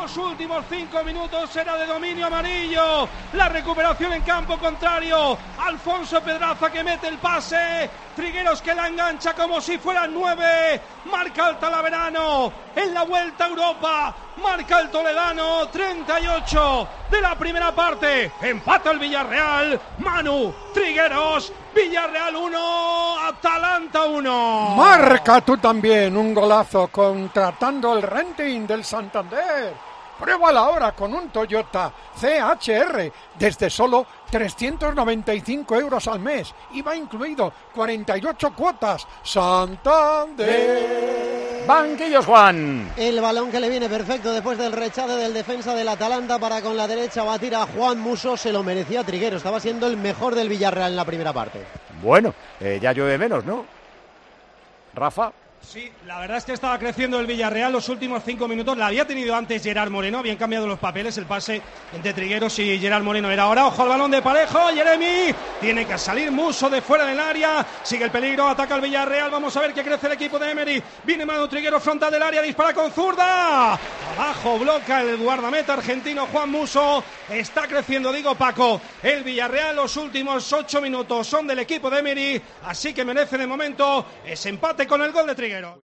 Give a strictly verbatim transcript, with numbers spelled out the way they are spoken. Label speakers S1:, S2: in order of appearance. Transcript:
S1: Los últimos cinco minutos era de dominio amarillo. La recuperación en campo contrario. Alfonso Pedraza que mete el pase. Trigueros que la engancha como si fueran nueve. Marca el Talaverano en la Vuelta a Europa. Marca el toledano. treinta y ocho de la primera parte. Empata el Villarreal. Manu Trigueros. Villarreal uno, Atalanta uno.
S2: Marca tú también un golazo contratando el renting del Santander. Pruébala ahora con un Toyota C H R desde solo trescientos noventa y cinco euros al mes. I V A incluido, cuarenta y ocho cuotas. Santander.
S3: Banquillos, Juan.
S4: El balón que le viene perfecto después del rechace del defensa del Atalanta para con la derecha batir a Juan Musso. Se lo merecía Trigueros. Estaba siendo el mejor del Villarreal en la primera parte.
S3: Bueno, eh, ya llueve menos, ¿no? Rafa.
S1: Sí, la verdad es que estaba creciendo el Villarreal los últimos cinco minutos. La había tenido antes Gerard Moreno, habían cambiado los papeles. El pase entre Trigueros y Gerard Moreno era ahora. Ojo al balón de Parejo, Jeremy. Tiene que salir Musso de fuera del área. Sigue el peligro, ataca el Villarreal. Vamos a ver qué crece el equipo de Emery. Viene Manu Trigueros frontal del área, dispara con zurda. Abajo bloca el guardameta argentino Juan Musso. Está creciendo, digo Paco, el Villarreal. Los últimos ocho minutos son del equipo de Emery. Así que merece de momento ese empate con el gol de Trigueros.